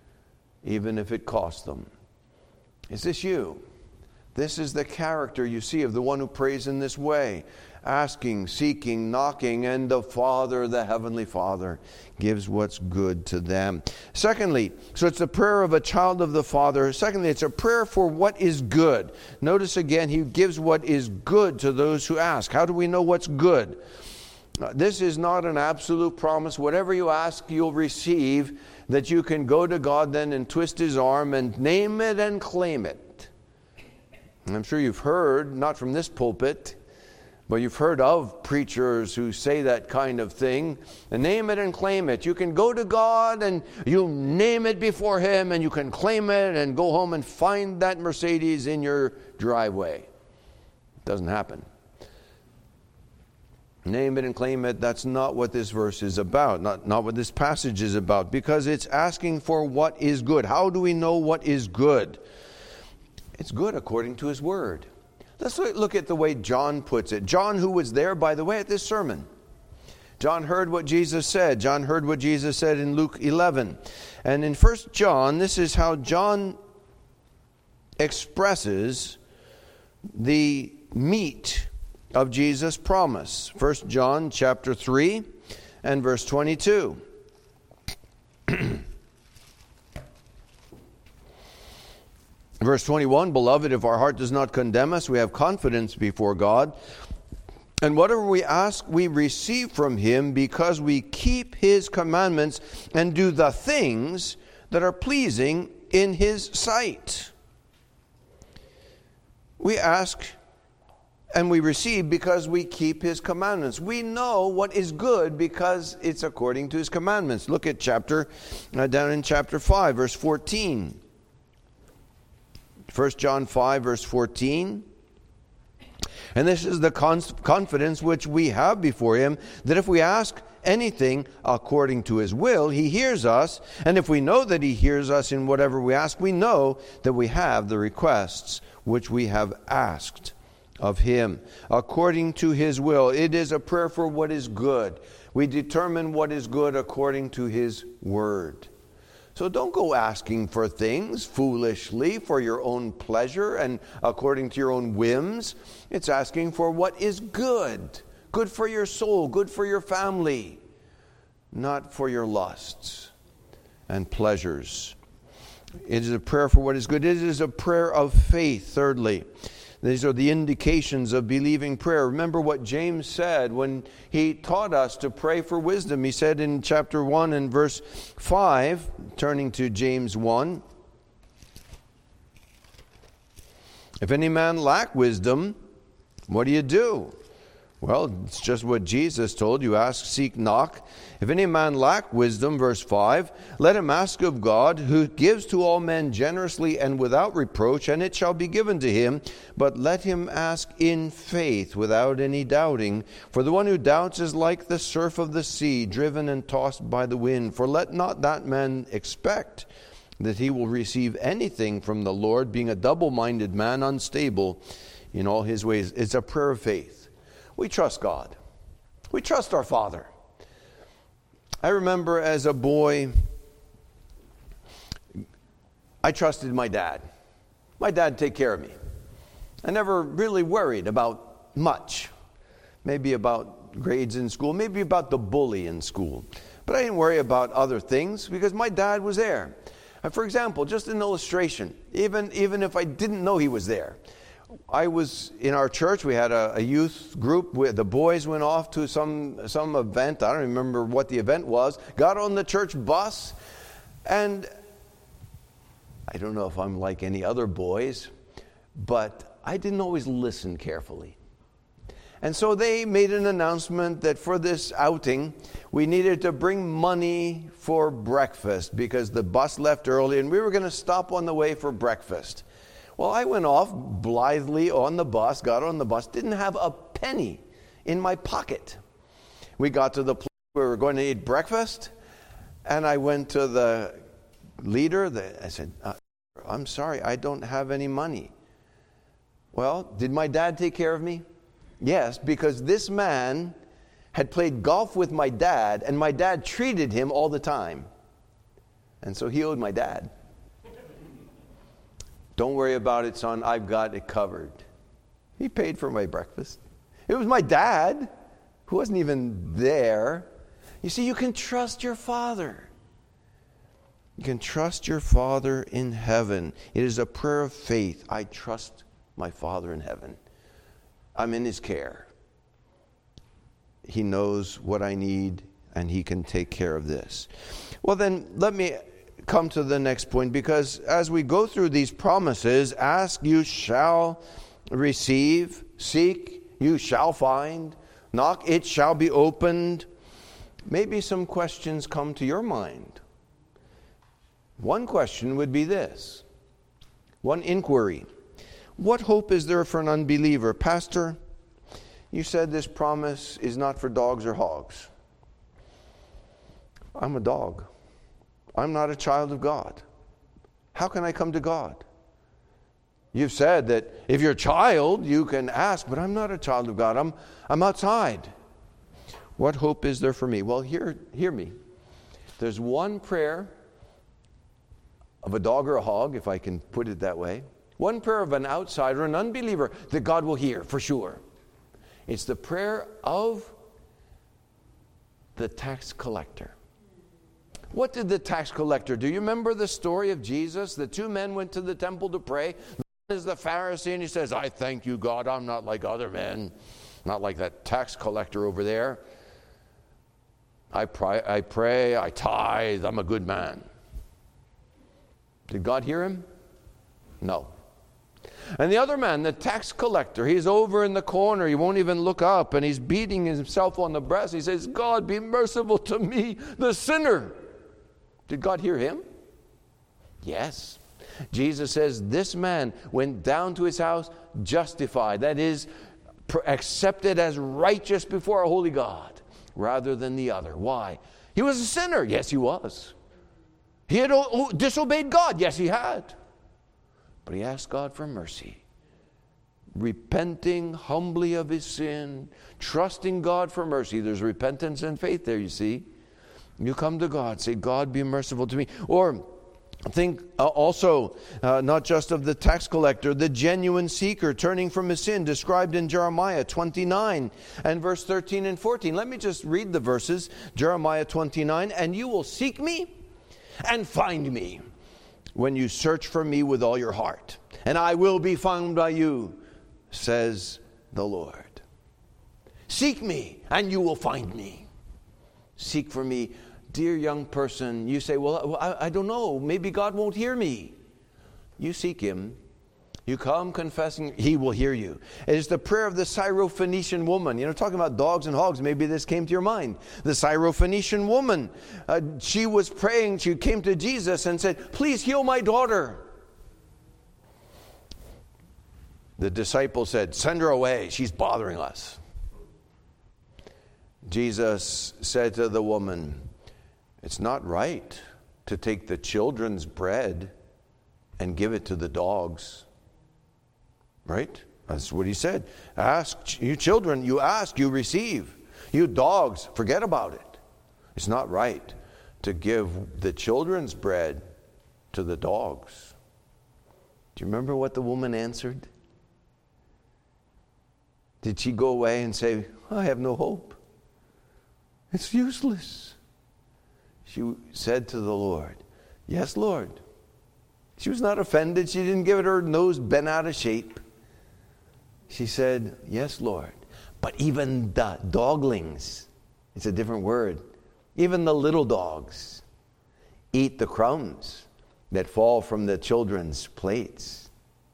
even if it costs them. Is this you? This is the character you see of the one who prays in this way. Asking, seeking, knocking, and the Father, the Heavenly Father, gives what's good to them. Secondly, so it's a prayer of a child of the Father. Secondly, it's a prayer for what is good. Notice again, he gives what is good to those who ask. How do we know what's good? Uh, this is not an absolute promise. Whatever you ask, you'll receive, that you can go to God then and twist his arm and name it and claim it. And I'm sure you've heard, not from this pulpit, but you've heard of preachers who say that kind of thing. And name it and claim it. You can go to God and you name it before him and you can claim it and go home and find that Mercedes in your driveway. It doesn't happen. Name it and claim it. That's not what this verse is about. Not, not what this passage is about. Because it's asking for what is good. How do we know what is good? It's good according to his word. Let's look at the way John puts it. John, who was there, by the way, at this sermon. John heard what Jesus said. John heard what Jesus said in Luke eleven. And in First John, this is how John expresses the meat of Jesus' promise. First John chapter three and verse twenty-two. Verse twenty-one, Beloved, if our heart does not condemn us, we have confidence before God. And whatever we ask, we receive from him, because we keep his commandments and do the things that are pleasing in his sight. We ask and we receive because we keep his commandments. We know what is good because it's according to his commandments. Look at chapter, uh, down in chapter five, verse fourteen. First John five, verse fourteen. And this is the confidence which we have before him, that if we ask anything according to his will, he hears us. And if we know that he hears us in whatever we ask, we know that we have the requests which we have asked of him according to his will. It is a prayer for what is good. We determine what is good according to his word. So don't go asking for things foolishly for your own pleasure and according to your own whims. It's asking for what is good. Good for your soul, good for your family, not for your lusts and pleasures. It is a prayer for what is good. It is a prayer of faith, thirdly. These are the indications of believing prayer. Remember what James said when he taught us to pray for wisdom. He said in chapter one and verse five, turning to James one, if any man lack wisdom, what do you do? Well, it's just what Jesus told you. Ask, seek, knock. If any man lack wisdom, verse five, let him ask of God, who gives to all men generously and without reproach, and it shall be given to him. But let him ask in faith, without any doubting. For the one who doubts is like the surf of the sea, driven and tossed by the wind. For let not that man expect that he will receive anything from the Lord, being a double-minded man, unstable in all his ways. It's a prayer of faith. We trust God. We trust our Father. I remember as a boy I trusted my dad. My dad would take care of me. I never really worried about much. Maybe about grades in school, maybe about the bully in school. But I didn't worry about other things because my dad was there. And for example, just an illustration, even, even if I didn't know he was there, I was in our church, we had a, a youth group, where the boys went off to some, some event, I don't remember what the event was, got on the church bus, and I don't know if I'm like any other boys, but I didn't always listen carefully. And so they made an announcement that for this outing, we needed to bring money for breakfast because the bus left early and we were going to stop on the way for breakfast. Well, I went off blithely on the bus, got on the bus, didn't have a penny in my pocket. We got to the place where we were going to eat breakfast, and I went to the leader. The, I said, uh, I'm sorry, I don't have any money. Well, did my dad take care of me? Yes, because this man had played golf with my dad, and my dad treated him all the time. And so he owed my dad. Don't worry about it, son. I've got it covered. He paid for my breakfast. It was my dad who wasn't even there. You see, you can trust your Father. You can trust your Father in heaven. It is a prayer of faith. I trust my Father in heaven. I'm in His care. He knows what I need, and He can take care of this. Well, then, let me come to the next point, because as we go through these promises, ask, you shall receive, seek, you shall find, knock, it shall be opened. Maybe some questions come to your mind. One question would be this, one inquiry. What hope is there for an unbeliever? Pastor, you said this promise is not for dogs or hogs. I'm a dog. I'm not a child of God. How can I come to God? You've said that if you're a child, you can ask, but I'm not a child of God. I'm, I'm outside. What hope is there for me? Well, hear, hear me. There's one prayer of a dog or a hog, if I can put it that way. One prayer of an outsider, an unbeliever, that God will hear for sure. It's the prayer of the tax collector. What did the tax collector do? You remember the story of Jesus? The two men went to the temple to pray. One is the Pharisee, and he says, I thank you, God, I'm not like other men. Not like that tax collector over there. I pray, I pray, I tithe, I'm a good man. Did God hear him? No. And the other man, the tax collector, he's over in the corner. He won't even look up, and he's beating himself on the breast. He says, God, be merciful to me, the sinner. Did God hear him? Yes. Jesus says this man went down to his house justified. That is, accepted as righteous before a holy God, rather than the other. Why? He was a sinner. Yes, he was. He had disobeyed God. Yes, he had. But he asked God for mercy, repenting humbly of his sin, trusting God for mercy. There's repentance and faith there, you see. You come to God, say, God, be merciful to me. Or think uh, also, uh, not just of the tax collector, the genuine seeker turning from his sin, described in Jeremiah twenty-nine and verse thirteen and fourteen. Let me just read the verses. Jeremiah twenty-nine, and you will seek me and find me when you search for me with all your heart, and I will be found by you, says the Lord. Seek me, and you will find me. Seek for me. Dear young person, you say, well, I, I don't know, maybe God won't hear me. You seek Him. You come confessing, He will hear you. It is the prayer of the Syrophoenician woman. You know, talking about dogs and hogs, maybe this came to your mind. The Syrophoenician woman, uh, she was praying, she came to Jesus and said, please heal my daughter. The disciple said, send her away, she's bothering us. Jesus said to the woman, it's not right to take the children's bread and give it to the dogs. Right? That's what he said. Ask, you children, you ask, you receive. You dogs, forget about it. It's not right to give the children's bread to the dogs. Do you remember what the woman answered? Did she go away and say, I have no hope? It's useless. She said to the Lord, yes, Lord. She was not offended. She didn't give it her nose bent out of shape. She said, yes, Lord. But even the doglings, it's a different word, even the little dogs eat the crumbs that fall from the children's plates.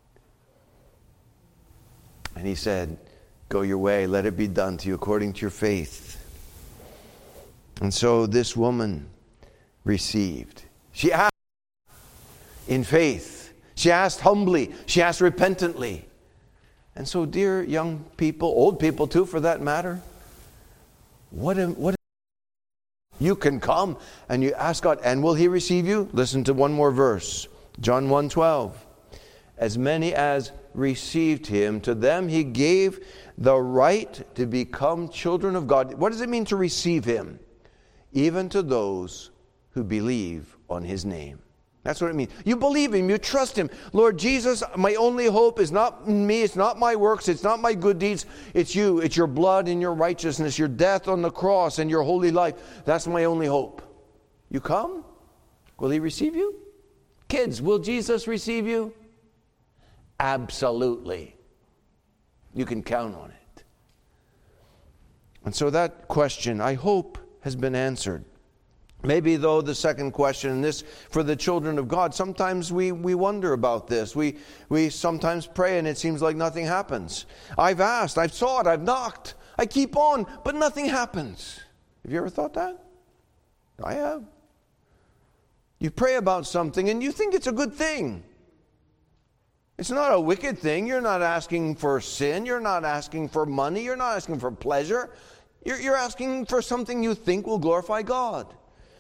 And he said, go your way, let it be done to you according to your faith. And so this woman received. She asked in faith. She asked humbly. She asked repentantly. And so, dear young people, old people too for that matter, what a, what a, you can come and you ask God, and will He receive you? Listen to one more verse. John one twelve. As many as received Him, to them He gave the right to become children of God. What does it mean to receive Him? Even to those who believe on His name. That's what it means. You believe Him, you trust Him. Lord Jesus, my only hope is not me, it's not my works, it's not my good deeds, it's you. It's your blood and your righteousness, your death on the cross and your holy life. That's my only hope. You come? Will He receive you? Kids, will Jesus receive you? Absolutely. You can count on it. And so that question, I hope, has been answered. Maybe, though, the second question, and this for the children of God, sometimes we, we wonder about this. We, we sometimes pray and it seems like nothing happens. I've asked, I've sought, I've knocked, I keep on, but nothing happens. Have you ever thought that? I have. You pray about something and you think it's a good thing. It's not a wicked thing. You're not asking for sin. You're not asking for money. You're not asking for pleasure. You're, you're asking for something you think will glorify God.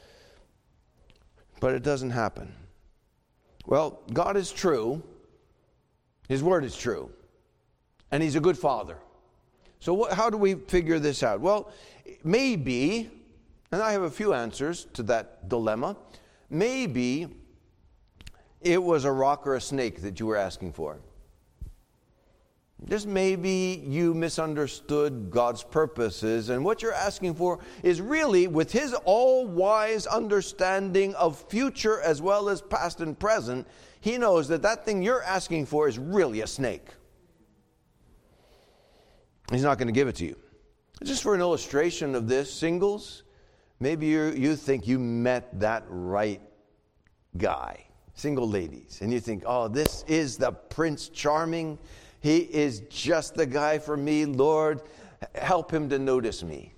But it doesn't happen. Well, God is true. His word is true. And He's a good Father. So what, how do we figure this out? Well, maybe, and I have a few answers to that dilemma, maybe it was a rock or a snake that you were asking for. Just maybe you misunderstood God's purposes, and what you're asking for is really, with His all-wise understanding of future as well as past and present, He knows that that thing you're asking for is really a snake. He's not going to give it to you. Just for an illustration of this, singles, maybe you you think you met that right guy, single ladies, and you think, oh, this is the Prince Charming. He is just the guy for me. Lord, help him to notice me.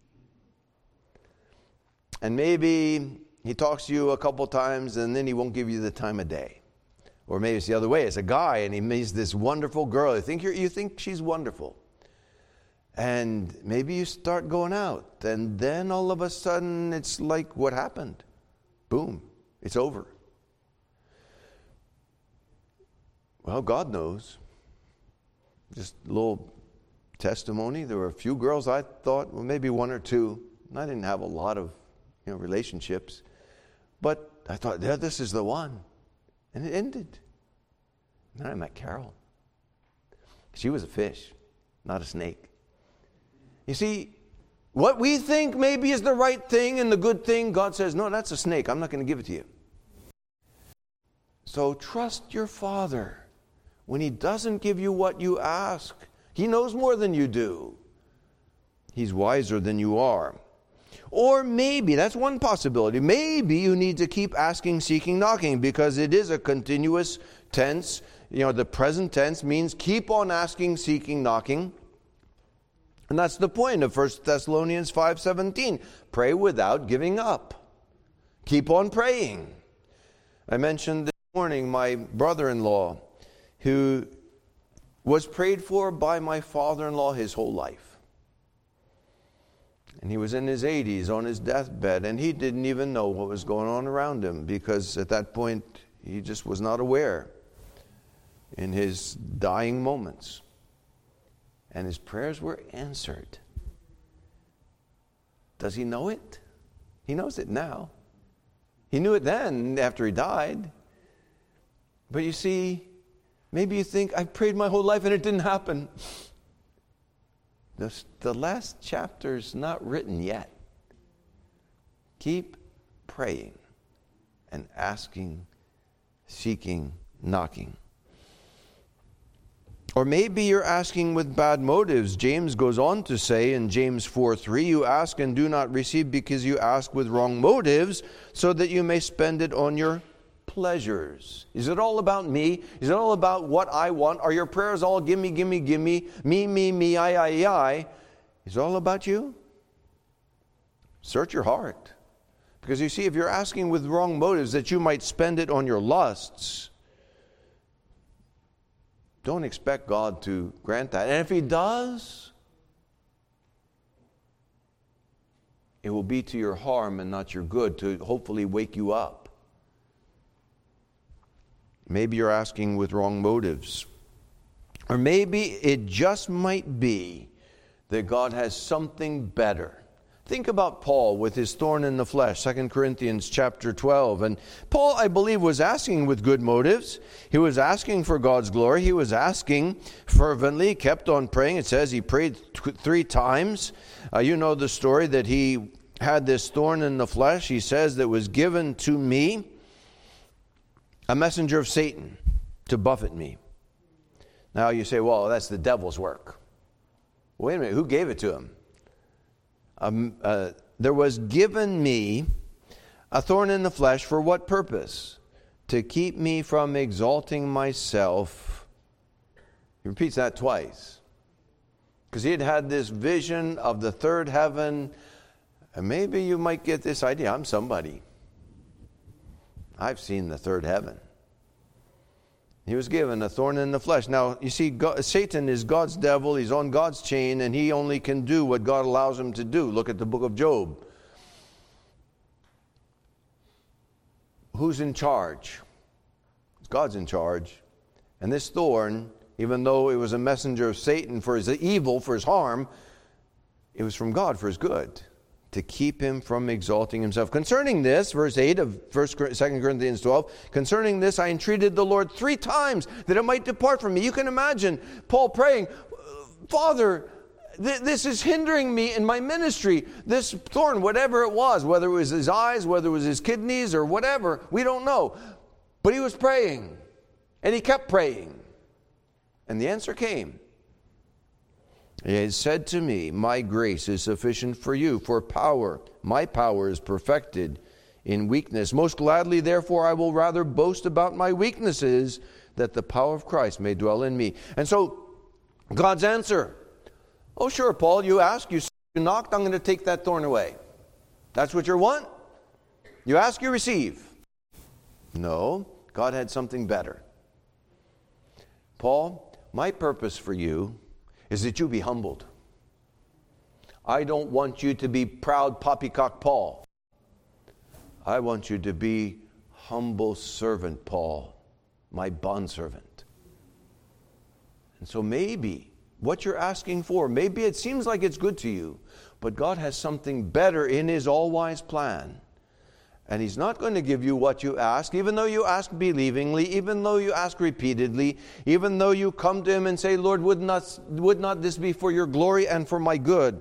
And maybe he talks to you a couple times and then he won't give you the time of day. Or maybe it's the other way. It's a guy and he meets this wonderful girl. You think, you're, you think she's wonderful. And maybe you start going out. And then all of a sudden it's like, what happened? Boom, it's over. Well, God knows. Just a little testimony. There were a few girls I thought, well, maybe one or two. And I didn't have a lot of, you know, relationships. But I thought, yeah, this is the one. And it ended. And then I met Carol. She was a fish, not a snake. You see, what we think maybe is the right thing and the good thing, God says, no, that's a snake. I'm not going to give it to you. So trust your Father. When He doesn't give you what you ask, He knows more than you do. He's wiser than you are. Or maybe, that's one possibility, maybe you need to keep asking, seeking, knocking, because it is a continuous tense. You know, the present tense means keep on asking, seeking, knocking. And that's the point of First Thessalonians five seventeen. Pray without giving up. Keep on praying. I mentioned this morning my brother-in-law, who was prayed for by my father-in-law his whole life. And he was in his eighties on his deathbed, and he didn't even know what was going on around him, because at that point he just was not aware in his dying moments. And his prayers were answered. Does he know it? He knows it now. He knew it then after he died. But you see, Maybe you think, I prayed my whole life and it didn't happen. The, the last chapter's not written yet. Keep praying and asking, seeking, knocking. Or maybe you're asking with bad motives. James goes on to say in James four three, you ask and do not receive because you ask with wrong motives, so that you may spend it on your pleasures. Is it all about me? Is it all about what I want? Are your prayers all gimme, gimme, gimme, me, me, me, I, I, I? Is it all about you? Search your heart. Because you see, if you're asking with wrong motives that you might spend it on your lusts, don't expect God to grant that. And if He does, it will be to your harm and not your good, to hopefully wake you up. Maybe you're asking with wrong motives. Or maybe it just might be that God has something better. Think about Paul with his thorn in the flesh, Second Corinthians chapter twelve. And Paul, I believe, was asking with good motives. He was asking for God's glory. He was asking fervently, kept on praying. It says he prayed th- three times. Uh, you know the story that he had this thorn in the flesh. He says that was given to me, a messenger of Satan, to buffet me. Now you say, well, that's the devil's work. Wait a minute, who gave it to him? Um, uh, there was given me a thorn in the flesh for what purpose? To keep me from exalting myself. He repeats that twice. Because he had had this vision of the third heaven. And maybe you might get this idea, I'm somebody. I've seen the third heaven. He was given a thorn in the flesh. Now, you see, God, Satan is God's devil. He's on God's chain, and he only can do what God allows him to do. Look at the book of Job. Who's in charge? God's in charge. And this thorn, even though it was a messenger of Satan for his evil, for his harm, it was from God for his good, to keep him from exalting himself. Concerning this, verse eight of Second Corinthians twelve, concerning this I entreated the Lord three times that it might depart from me. You can imagine Paul praying, Father, th- this is hindering me in my ministry. This thorn, whatever it was, whether it was his eyes, whether it was his kidneys or whatever, we don't know. But he was praying, and he kept praying. And the answer came. He has said to me, my grace is sufficient for you, for power, my power is perfected in weakness. Most gladly, therefore, I will rather boast about my weaknesses, that the power of Christ may dwell in me. And so, God's answer, oh sure, Paul, you ask, you knocked, I'm going to take that thorn away. That's what you want? You ask, you receive. No, God had something better. Paul, my purpose for you is that you be humbled. I don't want you to be proud poppycock Paul. I want you to be humble servant Paul, my bondservant. And so maybe what you're asking for, maybe it seems like it's good to you, but God has something better in His all-wise plan. And He's not going to give you what you ask, even though you ask believingly, even though you ask repeatedly, even though you come to Him and say, Lord, would not, would not this be for your glory and for my good?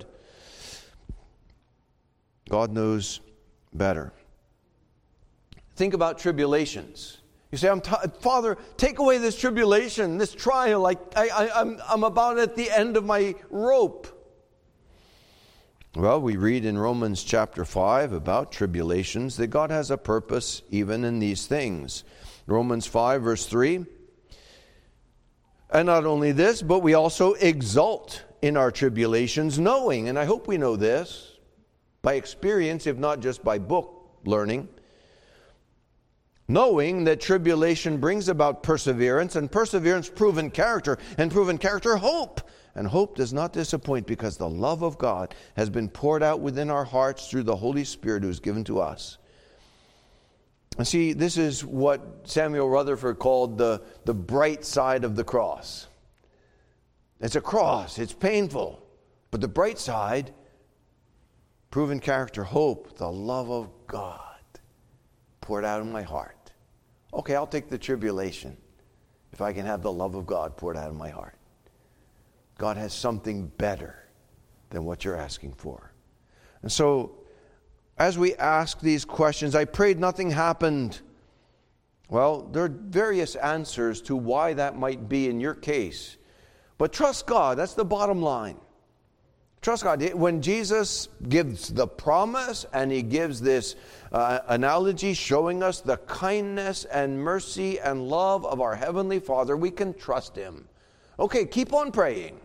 God knows better. Think about tribulations. You say, I'm t- Father, take away this tribulation, this trial. I, I, I'm, I'm about at the end of my rope. Well, we read in Romans chapter five about tribulations that God has a purpose even in these things. Romans five verse three. And not only this, but we also exult in our tribulations, knowing, and I hope we know this, by experience, if not just by book learning, knowing that tribulation brings about perseverance, and perseverance proven character, and proven character hope. And hope does not disappoint, because the love of God has been poured out within our hearts through the Holy Spirit who is given to us. And see, this is what Samuel Rutherford called the, the bright side of the cross. It's a cross, it's painful, but the bright side, proven character, hope, the love of God poured out in my heart. Okay, I'll take the tribulation if I can have the love of God poured out of my heart. God has something better than what you're asking for. And so, as we ask these questions, I prayed nothing happened. Well, there are various answers to why that might be in your case. But trust God, that's the bottom line. Trust God. When Jesus gives the promise and he gives this uh, analogy showing us the kindness and mercy and love of our Heavenly Father, we can trust him. Okay, keep on praying.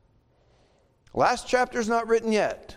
Last chapter's not written yet.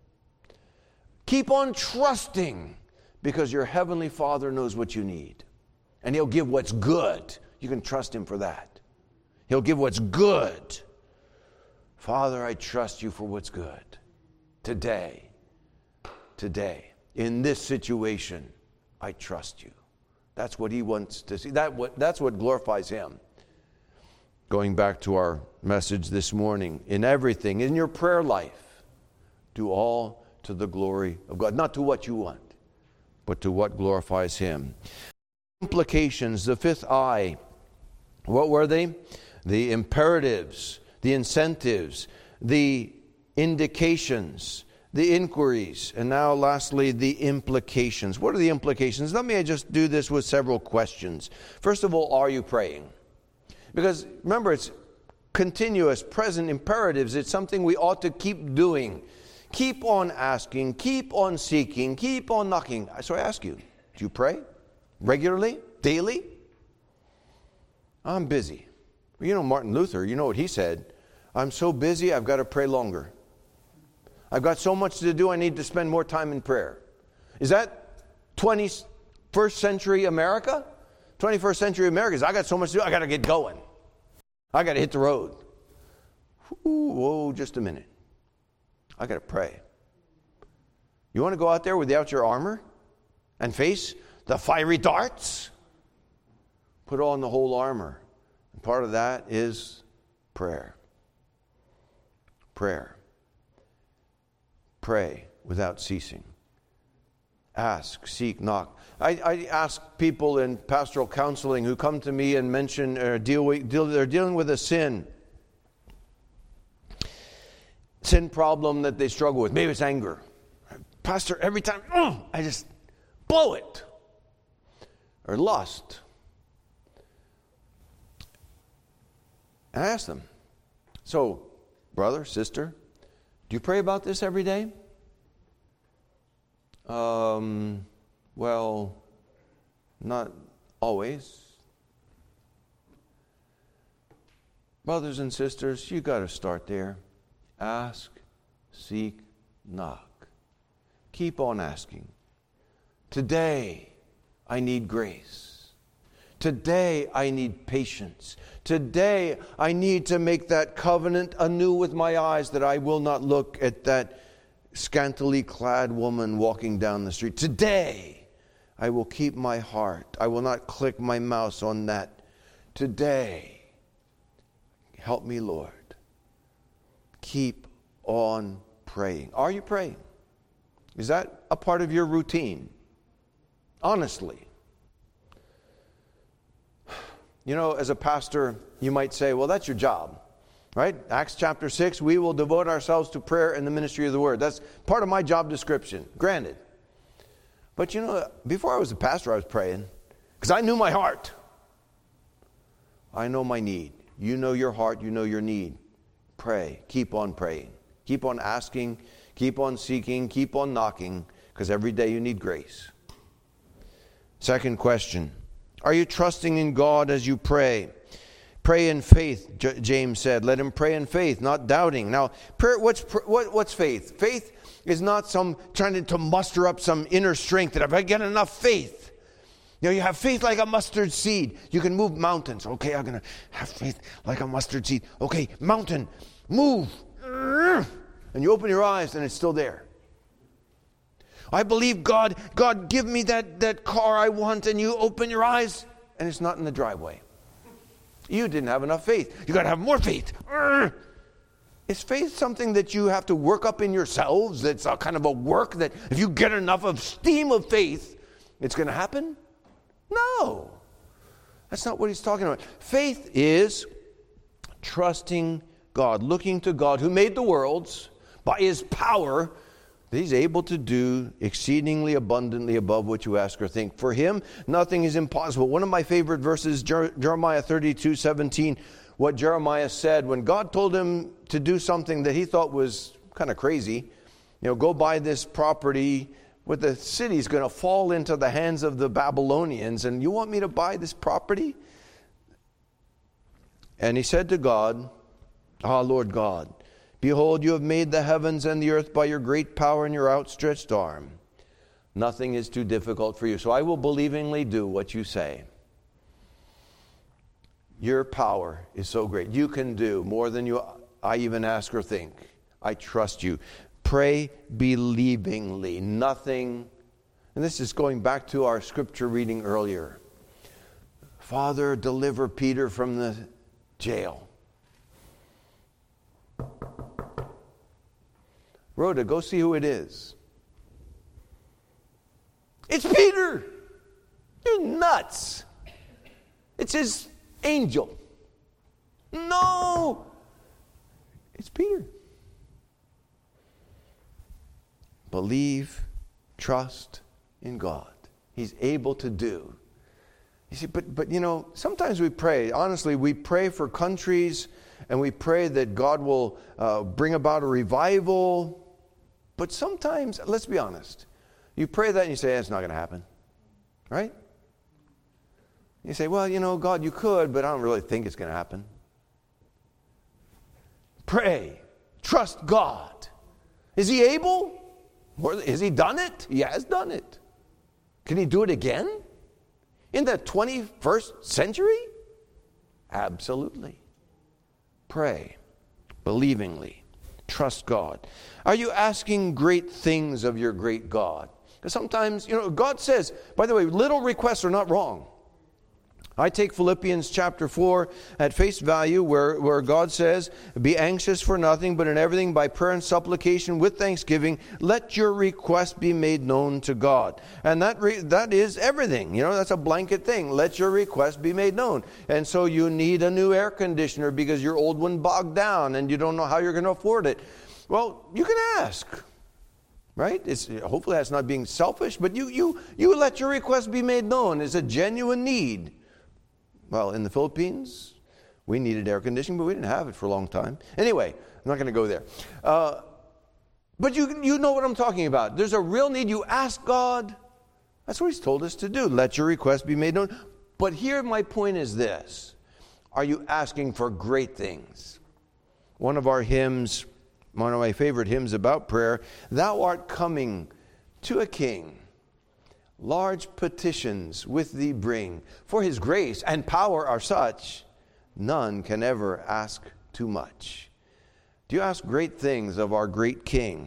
Keep on trusting because your Heavenly Father knows what you need. And he'll give what's good. You can trust him for that. He'll give what's good. Father, I trust you for what's good. Today, today, in this situation, I trust you. That's what he wants to see. That what, that's what glorifies him. Going back to our message this morning, in everything, in your prayer life, do all to the glory of God. Not to what you want, but to what glorifies him. Implications, the fifth I. What were they? The imperatives, the incentives, the indications, the inquiries, and now lastly, the implications. What are the implications? Let me just do this with several questions. First of all, are you praying? Because remember, it's continuous, present imperatives. It's something we ought to keep doing. Keep on asking, keep on seeking, keep on knocking. So I ask you, do you pray regularly, daily? I'm busy. You know Martin Luther, you know what he said. I'm so busy, I've got to pray longer. I've got so much to do, I need to spend more time in prayer. Is that twenty-first century America? twenty-first century America is, I got so much to do, I got to get going. I got to hit the road. Ooh, whoa, just a minute. I got to pray. You want to go out there without your armor and face the fiery darts? Put on the whole armor. And part of that is prayer. Prayer. Pray without ceasing. Ask, seek, knock. I, I ask people in pastoral counseling who come to me and mention or deal with, deal, they're dealing with a sin. Sin problem that they struggle with. Maybe it's anger. Pastor, every time, oh, I just blow it. Or lust. And I ask them, so, brother, sister, do you pray about this every day? Um, well, not always. Brothers and sisters, you got to start there. Ask, seek, knock. Keep on asking. Today, I need grace. Today, I need patience. Today, I need to make that covenant anew with my eyes that I will not look at that scantily clad woman walking down the street. Today, I will keep my heart. I will not click my mouse on that. Today, help me, Lord. Keep on praying. Are you praying? Is that a part of your routine? Honestly. You know, as a pastor, you might say, well, that's your job. Right? Acts chapter six, we will devote ourselves to prayer and the ministry of the word. That's part of my job description, granted. But you know, before I was a pastor, I was praying because I knew my heart. I know my need. You know your heart, you know your need. Pray. Keep on praying. Keep on asking. Keep on seeking. Keep on knocking, because every day you need grace. Second question. Are you trusting in God as you pray? Pray in faith, J- James said. Let him pray in faith, not doubting. Now, prayer, what's what, what's faith? Faith is not some trying to, to muster up some inner strength that if I get enough faith. You know, you have faith like a mustard seed. You can move mountains. Okay, I'm going to have faith like a mustard seed. Okay, mountain, move. And you open your eyes and it's still there. I believe God, God, give me that, that car I want, and you open your eyes and it's not in the driveway. You didn't have enough faith. You got to have more faith. Is faith something that you have to work up in yourselves? That's a kind of a work that if you get enough of steam of faith, it's going to happen? No. That's not what he's talking about. Faith is trusting God, looking to God who made the worlds by his power. He's able to do exceedingly abundantly above what you ask or think. For him, nothing is impossible. One of my favorite verses, Jer- Jeremiah thirty-two seventeen, what Jeremiah said when God told him to do something that he thought was kind of crazy. You know, go buy this property, where the city's going to fall into the hands of the Babylonians, and you want me to buy this property? And he said to God, Ah, Lord God, behold, you have made the heavens and the earth by your great power and your outstretched arm. Nothing is too difficult for you, so I will believingly do what you say. Your power is so great. You can do more than you I even ask or think. I trust you. Pray believingly. Nothing, and this is going back to our scripture reading earlier. Father, deliver Peter from the jail. Rhoda, go see who it is. It's Peter. You're nuts. It's his angel. No. It's Peter. Believe, trust in God. He's able to do. You see, but but you know, sometimes we pray. Honestly, we pray for countries, and we pray that God will uh, bring about a revival. But sometimes, let's be honest, you pray that and you say, eh, it's not going to happen. Right? You say, well, you know, God, you could, but I don't really think it's going to happen. Pray. Trust God. Is he able? Or has he done it? He has done it. Can he do it again? In the twenty-first century? Absolutely. Pray believingly. Trust God. Are you asking great things of your great God? Because sometimes, you know, God says, by the way, little requests are not wrong. I take Philippians chapter four at face value where, where God says, be anxious for nothing, but in everything by prayer and supplication with thanksgiving, let your request be made known to God. And that re- that is everything. You know, that's a blanket thing. Let your request be made known. And so you need a new air conditioner because your old one bogged down and you don't know how you're going to afford it. Well, you can ask. Right? It's, hopefully that's not being selfish, but you, you, you let your request be made known. It's a genuine need. Well, in the Philippines, we needed air conditioning, but we didn't have it for a long time. Anyway, I'm not going to go there. Uh, but you you know what I'm talking about. There's a real need. You ask God. That's what he's told us to do. Let your request be made known. But here my point is this. Are you asking for great things? One of our hymns, one of my favorite hymns about prayer, thou art coming to a king. Large petitions with thee bring, for his grace and power are such, none can ever ask too much. Do you ask great things of our great King?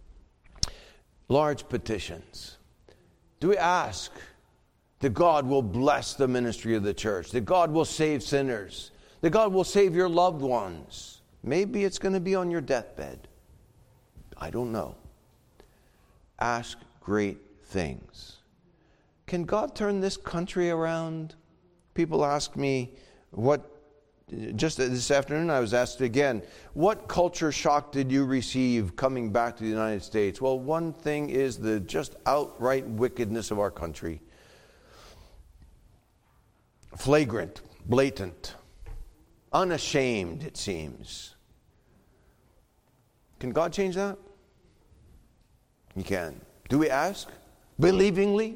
Large petitions. Do we ask that God will bless the ministry of the church, that God will save sinners, that God will save your loved ones? Maybe it's going to be on your deathbed. I don't know. Ask great things. Can God turn this country around? People ask me, what, just this afternoon I was asked again, what culture shock did you receive coming back to the United States? Well, one thing is the just outright wickedness of our country. Flagrant, blatant, unashamed, it seems. Can God change that? He can. Do we ask? Believingly?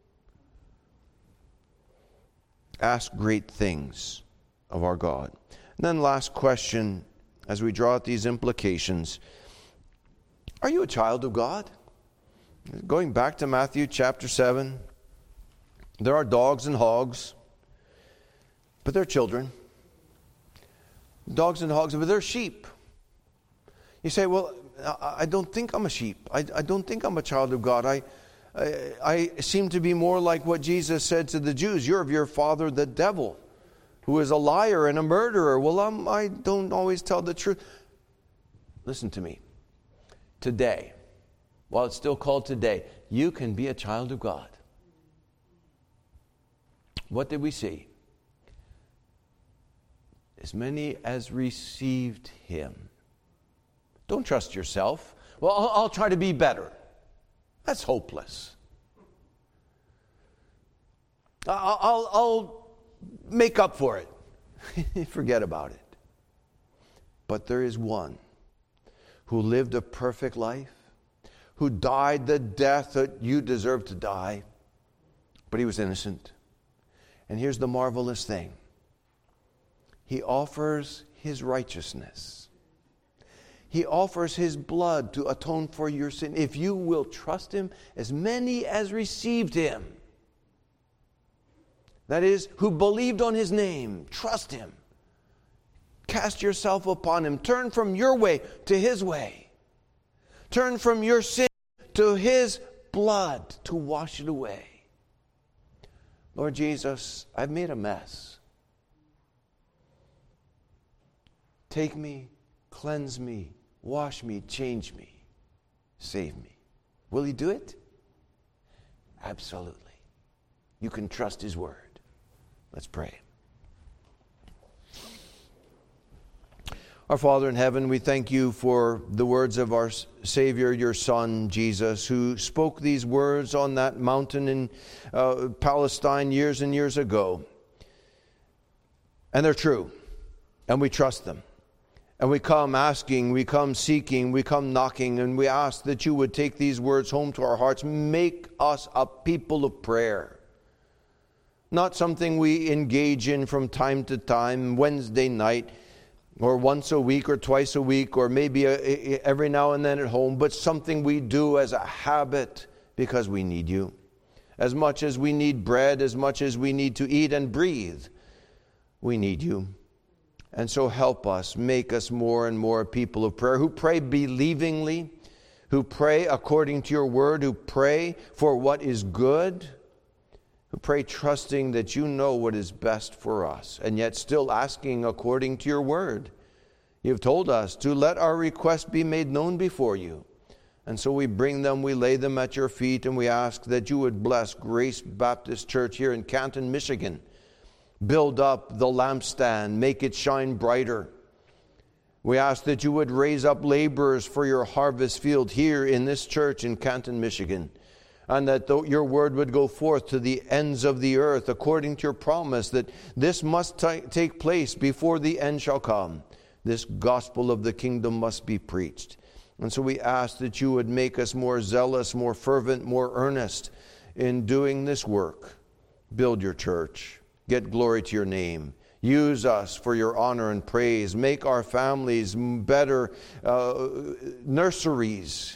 Ask great things of our God. And then last question, as we draw out these implications. Are you a child of God? Going back to Matthew chapter seven, there are dogs and hogs, but they're children. Dogs and hogs, but they're sheep. You say, well, I don't think I'm a sheep. I, I don't think I'm a child of God. I I, I seem to be more like what Jesus said to the Jews. You're of your father, the devil, who is a liar and a murderer. Well, I'm, I don't always tell the truth. Listen to me. Today, while it's still called today, you can be a child of God. What did we see? as many as received him. Don't trust yourself. Well, I'll, I'll try to be better. That's hopeless. I'll, I'll, I'll make up for it. Forget about it. But there is one who lived a perfect life, who died the death that you deserve to die, but he was innocent. And here's the marvelous thing. He offers his righteousness. He offers his blood to atone for your sin. If you will trust him, as many as received him, that is, who believed on his name, trust him. Cast yourself upon him. Turn from your way to his way. Turn from your sin to his blood to wash it away. Lord Jesus, I've made a mess. Take me, cleanse me, wash me, change me, save me. Will he do it? Absolutely. You can trust his word. Let's pray. Our Father in heaven, we thank you for the words of our Savior, your Son, Jesus, who spoke these words on that mountain in uh, Palestine years and years ago. And they're true, and we trust them. And we come asking, we come seeking, we come knocking, and we ask that you would take these words home to our hearts. Make us a people of prayer. Not something we engage in from time to time, Wednesday night, or once a week, or twice a week, or maybe a, a, every now and then at home, but something we do as a habit because we need you. As much as we need bread, as much as we need to eat and breathe, we need you. And so help us, make us more and more people of prayer, who pray believingly, who pray according to your word, who pray for what is good, who pray trusting that you know what is best for us, and yet still asking according to your word. You've told us to let our requests be made known before you. And so we bring them, we lay them at your feet, and we ask that you would bless Grace Baptist Church here in Canton, Michigan. Build up the lampstand, make it shine brighter. We ask that you would raise up laborers for your harvest field here in this church in Canton, Michigan. And that your word would go forth to the ends of the earth according to your promise that this must t- take place before the end shall come. This gospel of the kingdom must be preached. And so we ask that you would make us more zealous, more fervent, more earnest in doing this work. Build your church. Get glory to your name. Use us for your honor and praise. Make our families better uh, nurseries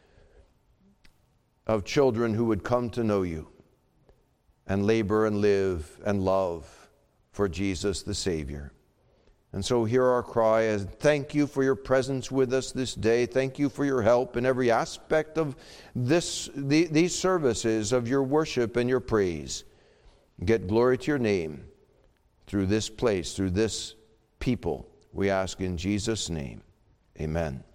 of children who would come to know you and labor and live and love for Jesus the Savior. And so hear our cry as thank you for your presence with us this day. Thank you for your help in every aspect of this, the, these services of your worship and your praise. Get glory to your name through this place, through this people. We ask in Jesus' name. Amen.